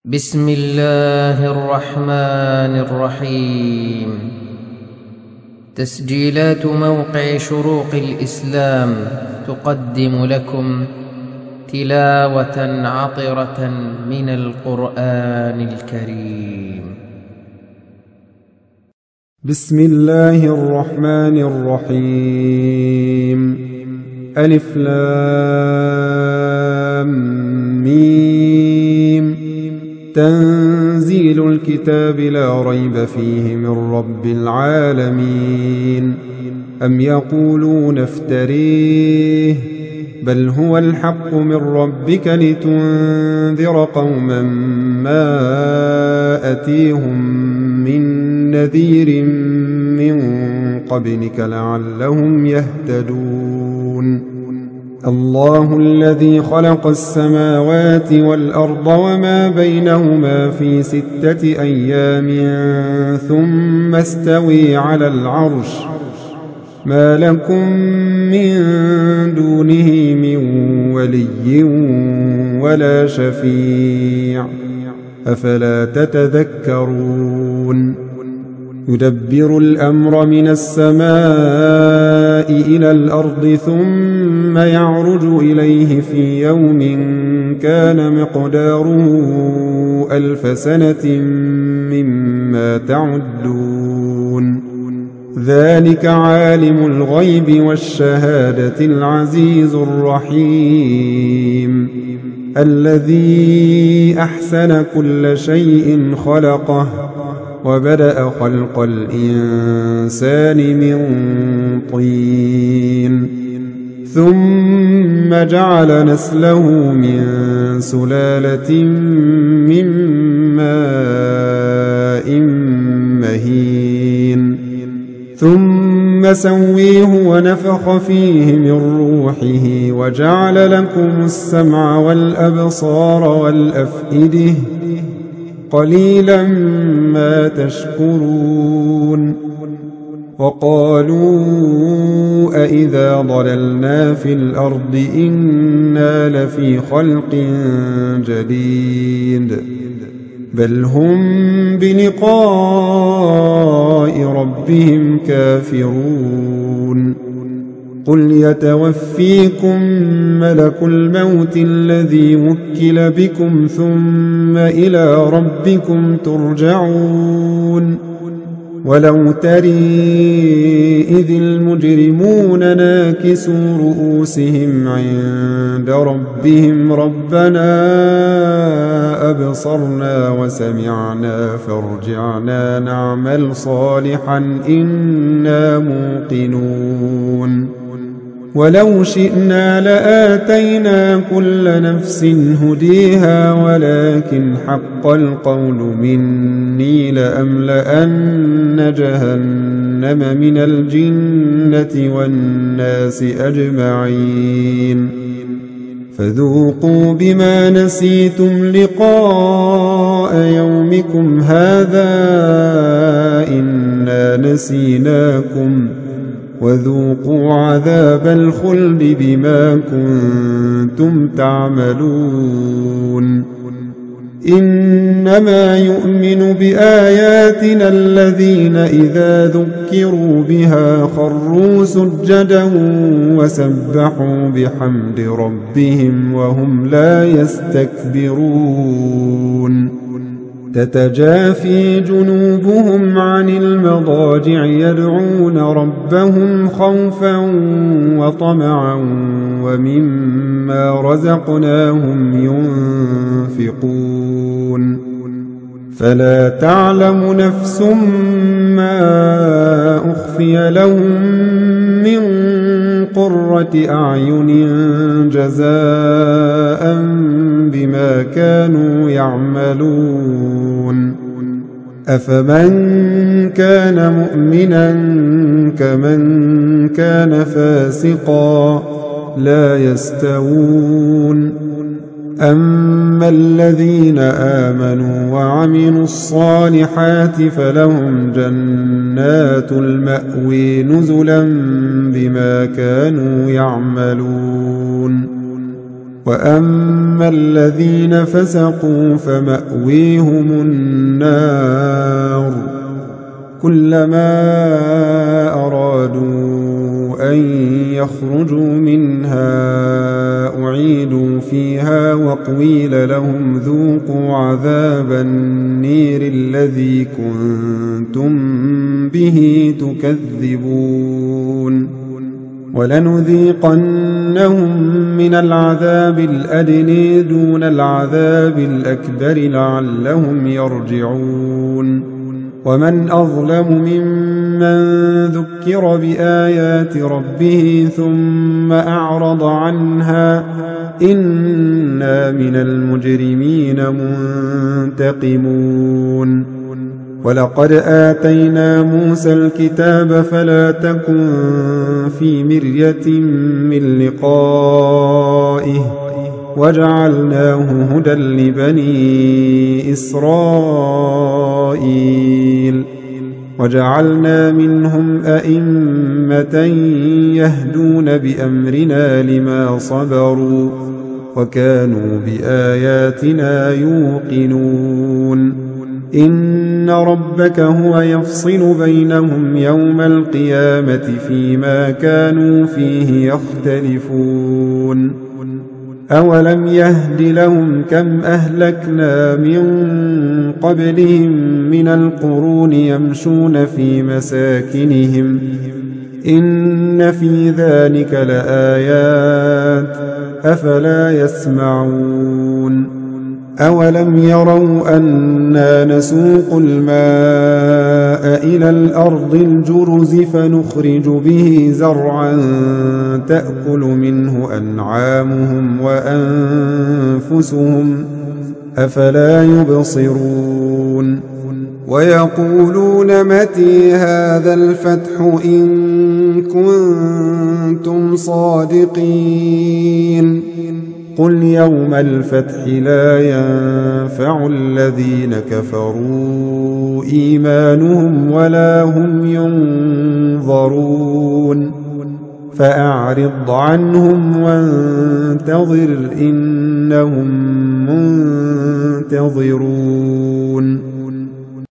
بسم الله الرحمن الرحيم. تسجيلات موقع شروق الإسلام تقدم لكم تلاوة عطرة من القرآن الكريم. بسم الله الرحمن الرحيم. ألف لام ميم. تنزيل الكتاب لا ريب فيه من رب العالمين. أم يقولون افتريه بل هو الحق من ربك لتنذر قوما ما أتيهم من نذير من قبلك لعلهم يهتدون. الله الذي خلق السماوات والأرض وما بينهما في 6 أيام ثم استوي على العرش. ما لكم من دونه من ولي ولا شفيع أفلا تتذكرون. يدبر الأمر من السماء إلى الأرض ثم يعرج إليه في يوم كان مقداره 1000 سنة مما تعدون. ذلك عالم الغيب والشهادة العزيز الرحيم. الذي أحسن كل شيء خلقه وبدأ خلق الإنسان من طين ثم جعل نسله من سلالة من ماء مهين ثم سويه ونفخ فيه من روحه وجعل لكم السمع والأبصار والأفئدة قليلا ما تشكرون. وقالوا أإذا ضللنا في الأرض إنا لفي خلق جديد بل هم بلقاء ربهم كافرون. قل يتوفيكم ملك الموت الذي وكل بكم ثم إلى ربكم ترجعون. ولو تري إذ المجرمون ناكسوا رؤوسهم عند ربهم ربنا أبصرنا وسمعنا فارجعنا نعمل صالحا إنا موقنون. ولو شئنا لآتينا كل نفس هديها ولكن حق القول مني لأملأن جهنم من الجنة والناس أجمعين. فذوقوا بما نسيتم لقاء يومكم هذا إنا نسيناكم وذوقوا عذاب الخلد بما كنتم تعملون. إنما يؤمن بآياتنا الذين إذا ذكروا بها خروا سجدا وسبحوا بحمد ربهم وهم لا يستكبرون. تتجافي جنوبهم عن المضاجع يدعون ربهم خوفا وطمعا ومما رزقناهم ينفقون. فلا تعلم نفس ما أخفي لهم من قرة أعين جزاء بما كانوا يعملون. أفمن كان مؤمنا كمن كان فاسقا لا يستوون. أما الذين آمنوا وعملوا الصالحات فلهم جنات المأوى نزلا بما كانوا يعملون. وأما الذين فسقوا فمأويهم النار كلما أرادوا أن يخرجوا منها أعيدوا فيها وقيل لهم ذوقوا عذاب النير الذي كنتم به تكذبون ولنذيقنهم من العذاب الأدنى دون العذاب الأكبر لعلهم يرجعون ومن أظلم ممن ذكر بآيات ربه ثم أعرض عنها إنا من المجرمين منتقمون ولقد آتينا موسى الكتاب فلا تكن في مرية من لقائه وجعلناه هدى لبني إسرائيل وجعلنا منهم أئمة يهدون بأمرنا لما صبروا وكانوا بآياتنا يوقنون إن ربك هو يفصل بينهم يوم القيامة فيما كانوا فيه يختلفون أولم يهد لهم كم أهلكنا من قبلهم من القرون يمشون في مساكنهم إن في ذلك لآيات أفلا يسمعون أولم يروا أنا نسوق الماء إلى الأرض الجرز فنخرج به زرعا تأكل منه أنعامهم وأنفسهم أفلا يبصرون ويقولون متى هذا الفتح إن كنتم صادقين قل يوم الفتح لا ينفع الذين كفروا إيمانهم ولا هم ينظرون فأعرض عنهم وانتظر إنهم منتظرون